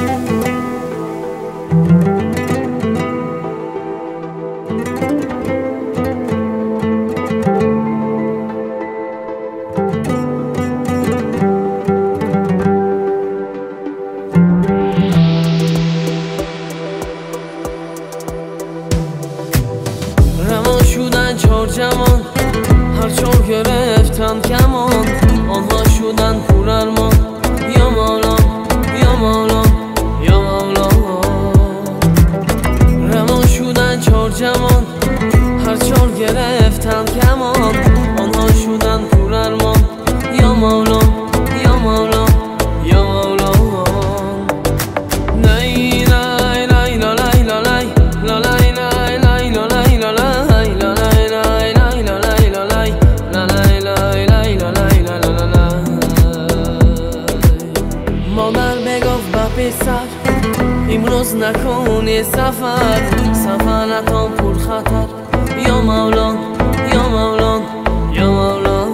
رها شدن چار جوان، هر چار گرفتن کمان، آنها شدن پر ارمان. یا مولا یا مولا یا مولا. رها شدن چار جوان، هر چار گرفتن کمان، آنها شدن پر ارمان. یا مولا یا مولا یا مولا. لای لای لای لای لای لای مادر بگفت به پسر امروز نکنی سفر، سفرتان پر خطر. یا مولا یا مولا یا مولا.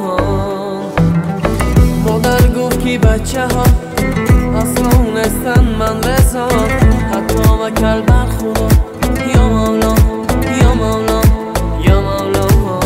مادر گفت که بچه ها اصلا نیستن من رضا، حتی وکل بر خدا. یا مولا یا مولا یا مولا.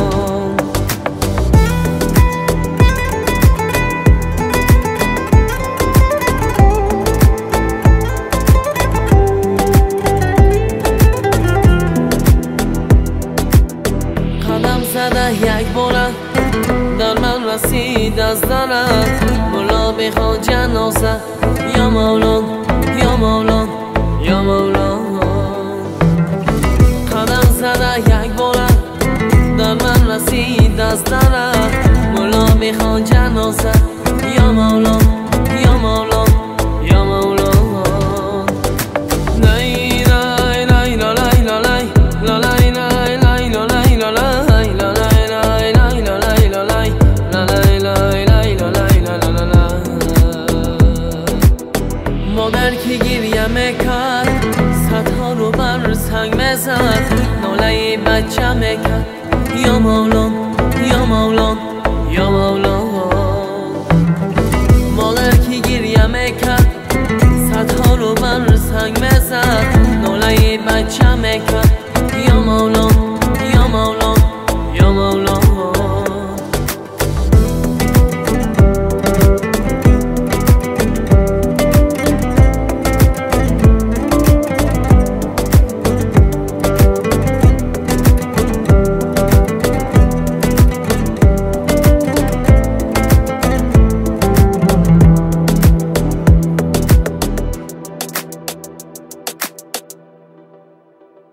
زده یک بارد در من رسید از درد، مولا بخواد جنازه. یا مولا یا مولا یا مولا. قدم زده یک بارد در من رسید از درد، مولا بخواد جنازه. یا مولا یا مولا یا مولا. لای لای لای لای لای لای مادر که گریه میکرد، صدها رو بر سنگ میزد، ناله بچه میکرد. یا